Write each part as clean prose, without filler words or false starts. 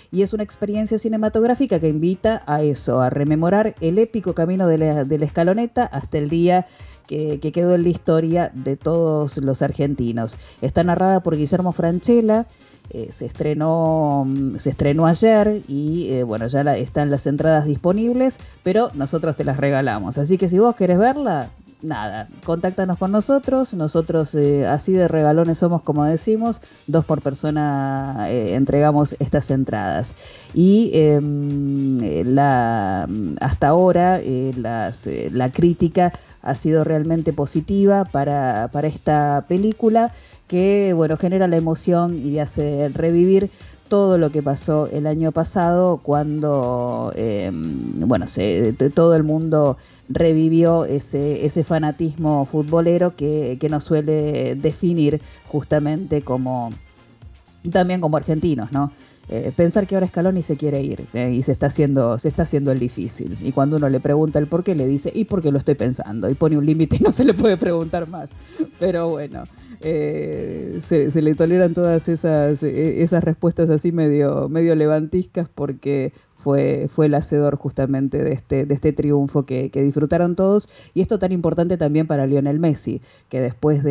y es una experiencia cinematográfica que invita a eso, a rememorar el épico camino de la escaloneta hasta el día que quedó en la historia de todos los argentinos. Está narrada por Guillermo Francella. Se estrenó ayer y bueno, ya están las entradas disponibles, pero nosotros te las regalamos. Así que si vos querés verla, nada, contáctanos con nosotros. Nosotros así de regalones somos, como decimos, 2 por persona entregamos estas entradas. Y hasta ahora la crítica ha sido realmente positiva para esta película, que bueno, genera la emoción y hace revivir todo lo que pasó el año pasado, cuando bueno, todo el mundo revivió ese fanatismo futbolero que nos suele definir justamente también como argentinos, ¿no? Pensar que ahora Scaloni se quiere ir y se está haciendo el difícil. Y cuando uno le pregunta el por qué, le dice, y porque lo estoy pensando. Y pone un límite y no se le puede preguntar más. Pero bueno, se le toleran todas esas respuestas así medio levantiscas, porque fue el hacedor justamente de este triunfo que disfrutaron todos. Y esto tan importante también para Lionel Messi, que después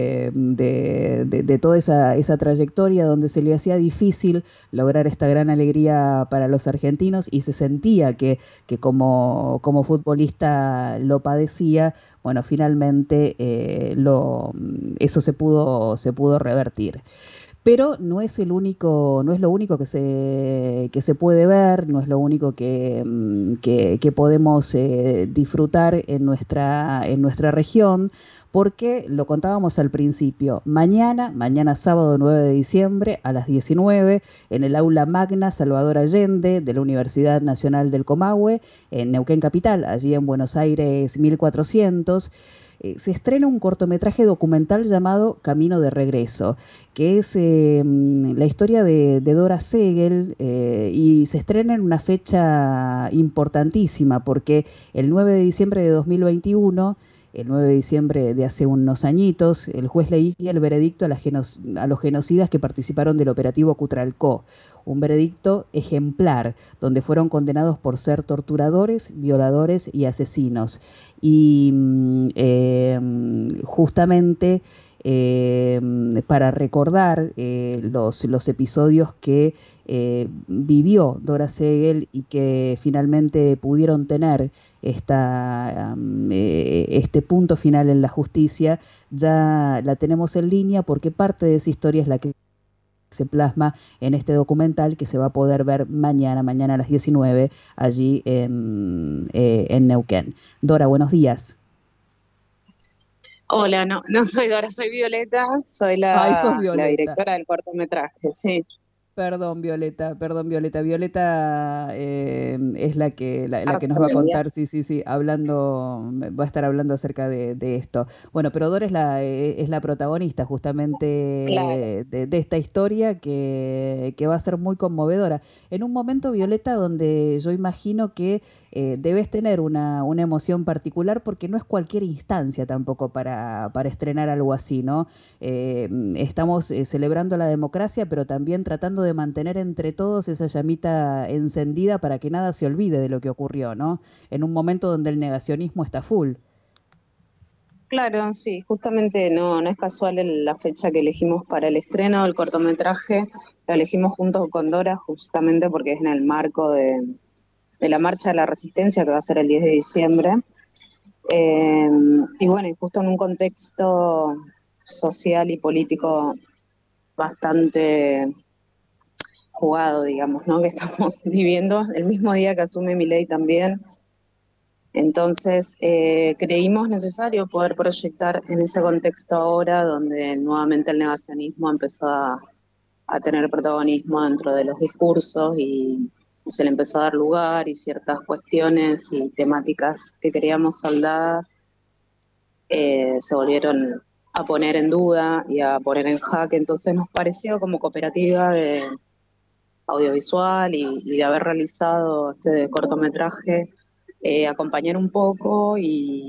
de toda esa trayectoria donde se le hacía difícil lograr esta gran alegría para los argentinos, y se sentía que como futbolista lo padecía, bueno, finalmente eso se pudo revertir. Pero no es lo único que se puede ver, no es lo único que podemos disfrutar en nuestra región, porque lo contábamos al principio. Mañana sábado 9 de diciembre a las 19, en el Aula Magna Salvador Allende de la Universidad Nacional del Comahue, en Neuquén Capital, allí en Buenos Aires 1400, se estrena un cortometraje documental llamado Camino de Regreso, que es la historia de Dora Segel, y se estrena en una fecha importantísima, porque el 9 de diciembre de 2021, el 9 de diciembre de hace unos añitos, el juez leía el veredicto a los genocidas que participaron del operativo Cutralcó, un veredicto ejemplar, donde fueron condenados por ser torturadores, violadores y asesinos. Y justamente para recordar los episodios que vivió Dora Segel, y que finalmente pudieron tener este punto final en la justicia, ya la tenemos en línea, porque parte de esa historia es la que se plasma en este documental, que se va a poder ver mañana a las 19, allí en Neuquén. Dora, buenos días. Hola, no soy Dora, soy Violeta, soy Ay, sos la Violeta. directora del cortometraje, sí. Perdón, Violeta, perdón, Violeta. Violeta es la que nos Arce va a me contar, envías. sí, sí, sí, va a estar hablando acerca de esto. Bueno, pero Dora es la protagonista justamente Claro. de esta historia, que va a ser muy conmovedora. En un momento, Violeta, donde yo imagino que debes tener una emoción particular, porque no es cualquier instancia tampoco para estrenar algo así, ¿no? Estamos celebrando la democracia, pero también tratando de mantener entre todos esa llamita encendida, para que nada se olvide de lo que ocurrió, ¿no? En un momento donde el negacionismo está full. Claro, sí, justamente no es casual la fecha que elegimos para el estreno del cortometraje. La elegimos junto con Dora, justamente porque es en el marco de la Marcha de la Resistencia, que va a ser el 10 de diciembre. Eh, y bueno, y justo en un contexto social y político bastante jugado, digamos, ¿no? Que estamos viviendo el mismo día que asume Milei también. Entonces, creímos necesario poder proyectar en ese contexto ahora, donde nuevamente el negacionismo empezó a tener protagonismo dentro de los discursos, y se le empezó a dar lugar, y ciertas cuestiones y temáticas que creíamos saldadas se volvieron a poner en duda y a poner en jaque. Entonces nos pareció, como cooperativa audiovisual y de haber realizado este cortometraje, acompañar un poco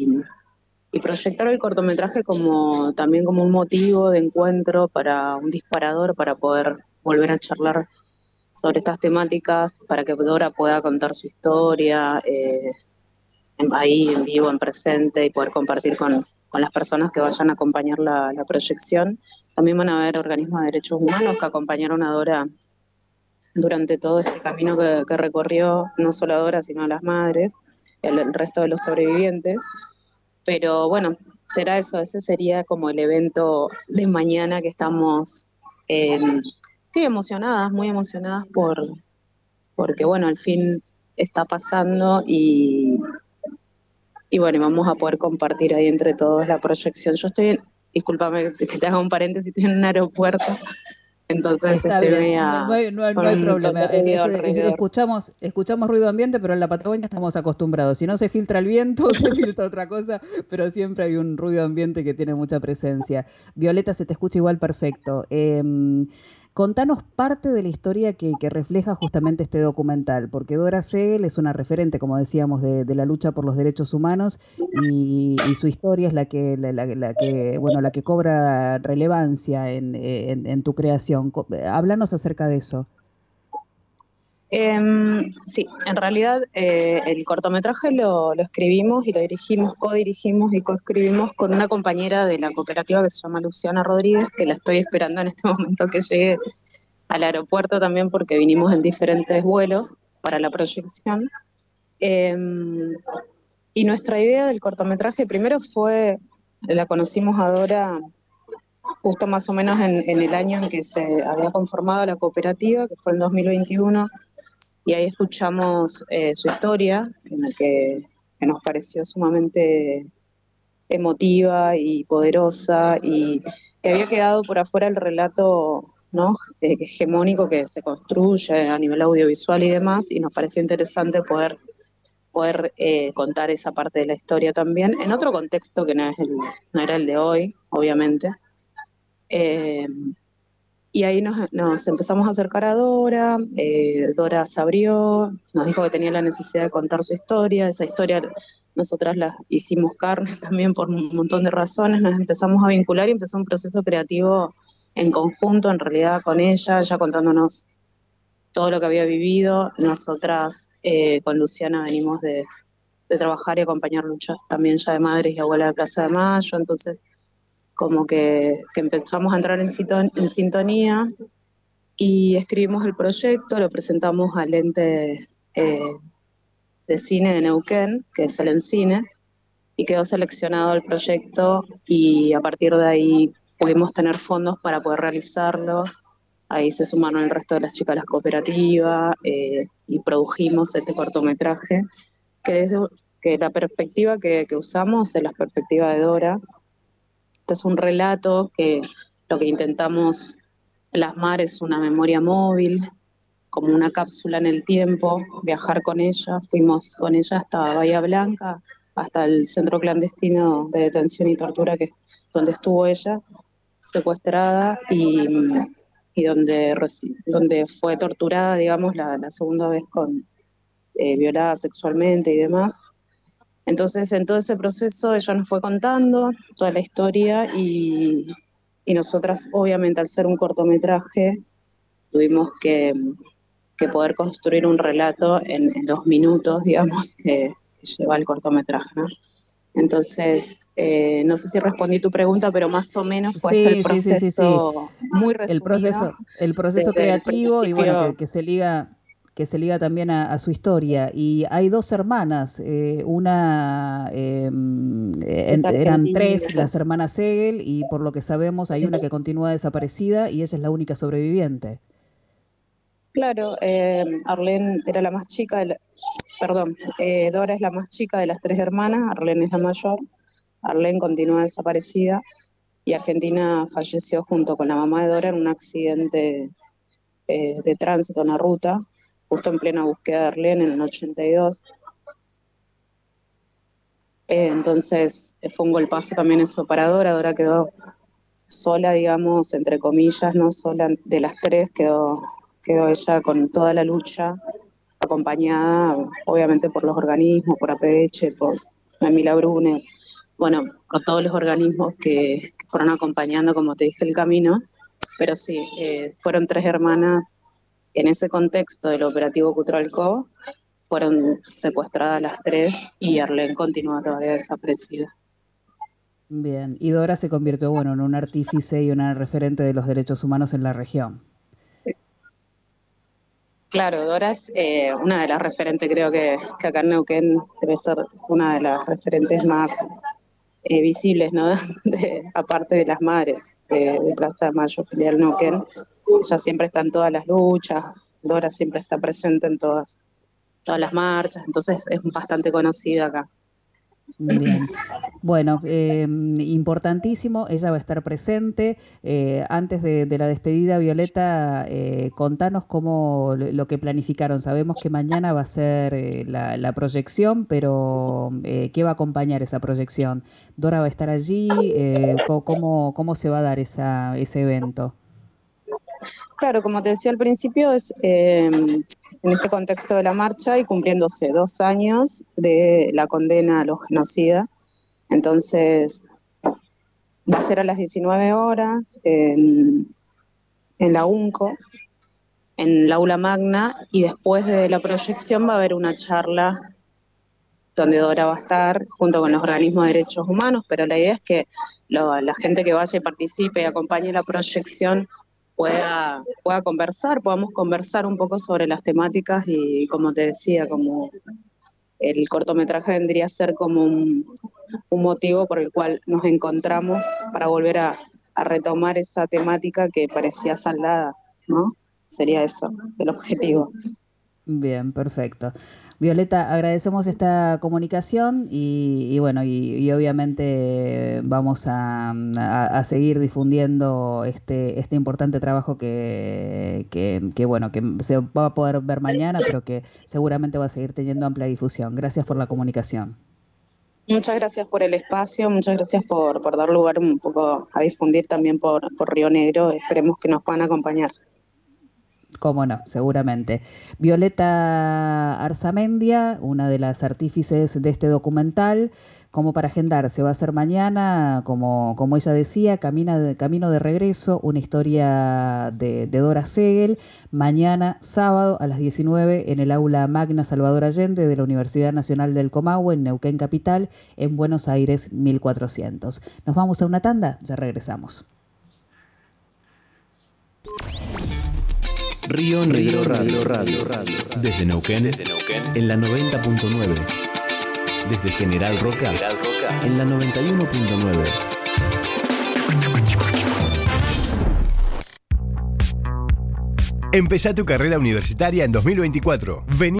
y proyectar el cortometraje también como un motivo de encuentro, para un disparador, para poder volver a charlar sobre estas temáticas para que Dora pueda contar su historia ahí en vivo, en presente, y poder compartir con las personas que vayan a acompañar la proyección. También van a haber organismos de derechos humanos que acompañaron a Dora durante todo este camino que recorrió, no solo a Dora, sino a las madres, el resto de los sobrevivientes. Pero bueno, será eso, ese sería como el evento de mañana que estamos, eh, sí, emocionadas, muy emocionadas porque bueno, al fin está pasando y bueno, vamos a poder compartir ahí entre todos la proyección. Yo estoy, discúlpame que te haga un paréntesis, estoy en un aeropuerto, entonces Está estoy bien, media no con hay un montón problema. de ruido alrededor. Escuchamos ruido ambiente, pero en la Patagonia estamos acostumbrados. Si no se filtra el viento, se filtra otra cosa, pero siempre hay un ruido ambiente que tiene mucha presencia. Violeta, se te escucha igual perfecto. Contanos parte de la historia que refleja justamente este documental, porque Dora Segel es una referente, como decíamos, de la lucha por los derechos humanos y su historia es bueno, la que cobra relevancia en tu creación. Háblanos acerca de eso. Sí, en realidad el cortometraje lo escribimos y lo dirigimos, codirigimos y coescribimos con una compañera de la cooperativa que se llama Luciana Rodríguez, que la estoy esperando en este momento que llegue al aeropuerto también porque vinimos en diferentes vuelos para la proyección. Eh, y nuestra idea del cortometraje primero fue, la conocimos a Dora justo más o menos en el año en que se había conformado la cooperativa, que fue en 2021, y ahí escuchamos su historia, en la que nos pareció sumamente emotiva y poderosa, y que había quedado por afuera el relato, ¿no?, hegemónico que se construye a nivel audiovisual y demás, y nos pareció interesante poder contar esa parte de la historia también, en otro contexto que no era el de hoy, obviamente. Eh, y ahí nos empezamos a acercar a Dora, Dora se abrió, nos dijo que tenía la necesidad de contar su historia, esa historia nosotras la hicimos carne también por un montón de razones, nos empezamos a vincular y empezó un proceso creativo en conjunto, en realidad con ella contándonos todo lo que había vivido. Nosotras con Luciana venimos de trabajar y acompañar luchas también ya de madres y abuelas de Plaza de Mayo, entonces como que empezamos a entrar en sintonía y escribimos el proyecto, lo presentamos al ente de cine de Neuquén, que es el Encine, y quedó seleccionado el proyecto y a partir de ahí pudimos tener fondos para poder realizarlo. Ahí se sumaron el resto de las chicas de la cooperativa y produjimos este cortometraje, que, desde, que la perspectiva que usamos es la perspectiva de Dora. Este es un relato que lo que intentamos plasmar es una memoria móvil, como una cápsula en el tiempo, viajar con ella. Fuimos con ella hasta Bahía Blanca, hasta el centro clandestino de detención y tortura donde estuvo ella secuestrada y donde fue torturada, digamos, la segunda vez violada sexualmente y demás. Entonces, en todo ese proceso ella nos fue contando toda la historia y nosotras, obviamente, al ser un cortometraje, tuvimos que poder construir un relato en los minutos, digamos, que lleva el cortometraje, ¿no? Entonces, no sé si respondí tu pregunta, pero más o menos fue ese el Sí. proceso muy resumido El proceso desde el creativo y bueno, principio. que se liga también a su historia. Y hay dos hermanas, una, Es eran argentina. tres las hermanas Segel y por lo que sabemos hay Sí. una que continúa desaparecida y ella es la única sobreviviente. Claro, Arlene era la más chica, perdón, Dora es la más chica de las tres hermanas, Arlene es la mayor, Arlene continúa desaparecida y Argentina falleció junto con la mamá de Dora en un accidente de tránsito en la ruta, justo en plena búsqueda de Arlene en el 82. Entonces fue un golpazo también eso para Dora. Dora quedó sola, digamos, entre comillas, no sola de las tres, quedó ella con toda la lucha, acompañada obviamente por los organismos, por APH, por Mamila Brune, bueno, por todos los organismos que fueron acompañando, como te dije, el camino. Pero sí, fueron tres hermanas en ese contexto del operativo Cutralcó fueron secuestradas las 3 y Arlene continúa todavía desaparecida. Bien, y Dora se convirtió, bueno, en un artífice y una referente de los derechos humanos en la región. Claro, Dora es una de las referentes, creo que acá en Neuquén debe ser una de las referentes más visibles, ¿no? Aparte de las madres de Plaza de Mayo, filial Neuquén. Ella siempre está en todas las luchas, Dora siempre está presente en todas las marchas, entonces es bastante conocida acá. Bien, bueno, importantísimo, ella va a estar presente. Antes de la despedida, Violeta, contanos cómo lo que planificaron. Sabemos que mañana va a ser la proyección, pero ¿qué va a acompañar esa proyección? ¿Dora va a estar allí? ¿Cómo se va a dar ese evento? Claro, como te decía al principio, es en este contexto de la marcha y cumpliéndose 2 años de la condena a los genocidas. Entonces, va a ser a las 19 horas en la UNCO, en el aula magna, y después de la proyección va a haber una charla donde Dora va a estar junto con los organismos de derechos humanos, pero la idea es que la gente que vaya y participe y acompañe la proyección pueda conversar, podamos conversar un poco sobre las temáticas y, como te decía, como el cortometraje vendría a ser como un motivo por el cual nos encontramos para volver a retomar esa temática que parecía saldada, ¿no? Sería eso, el objetivo. Bien, perfecto. Violeta, agradecemos esta comunicación y bueno, y obviamente vamos a seguir difundiendo este importante trabajo bueno, que se va a poder ver mañana, pero que seguramente va a seguir teniendo amplia difusión. Gracias por la comunicación. Muchas gracias por el espacio, muchas gracias por dar lugar un poco a difundir también por Río Negro. Esperemos que nos puedan acompañar. Cómo no, seguramente. Violeta Arzamendia, una de las artífices de este documental, como para agendar, se va a hacer mañana, como ella decía, Camino de Regreso, una historia de Dora Segel, mañana sábado a las 19 en el aula Magna Salvador Allende de la Universidad Nacional del Comahue, en Neuquén Capital, en Buenos Aires 1400. Nos vamos a una tanda, ya regresamos. Río Negro Radio. Desde Neuquén, en la 90.9. Desde General Roca, en la 91.9. Empezá tu carrera universitaria en 2024. Vení